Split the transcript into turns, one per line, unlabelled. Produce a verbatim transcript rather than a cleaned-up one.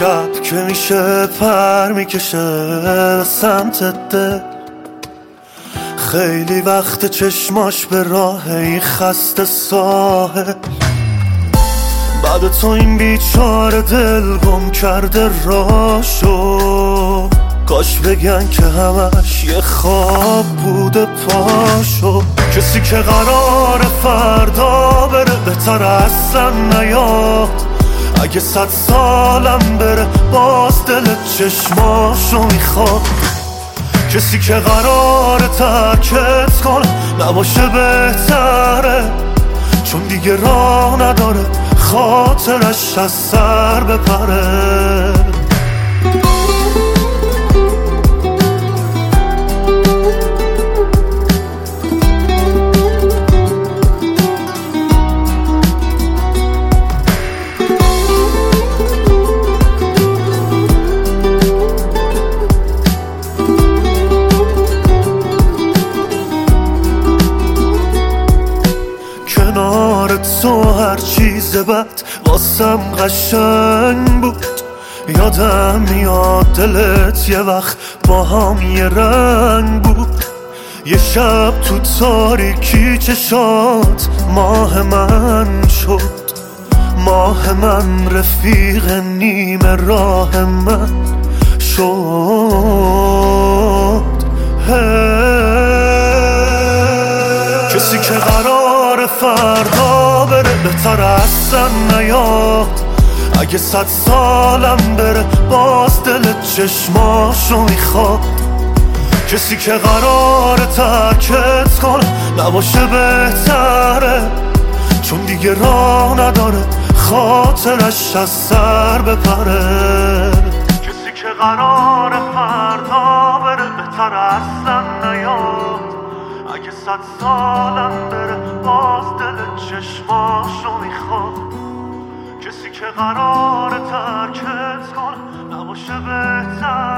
شب که میشه پر میکشه سمت دل، خیلی وقت چشماش به راه این خسته ساحل. بعد تو این بیچاره دل گم کرده راشو، کاش بگن که همش یه خواب بوده پاشو. کسی که قرار فردا بره بهتر اصلا نیاد، اگه صد سالم بره باز دل چشماشو میخواد. کسی که قرار ترکت کنه نباشه بهتره، چون دیگه راه نداره خاطرش از سر بپره. تو هر چیز بد واسم قشنگ بود، یادم میاد دلت یه وقت با هم یه رنگ بود. یه شب تو تاریکی چشات ماه من شد، ماه من رفیق نیمه راه من شد. کسی که قرار فردا بره بهتر اصلا نیاد، اگه صد سالم بره باز دل چشماشو میخواد. کسی که قرار ترکت کنه نباشه بهتره، چون دیگه راه نداره خاطرش از سر بپره. کسی که قرار فردا بره بهتر اصلا نیاد، اگه صد سالم بره باز دل چشماشو میخواد. کسی که قرار ترکت کنه نباشه بهتر،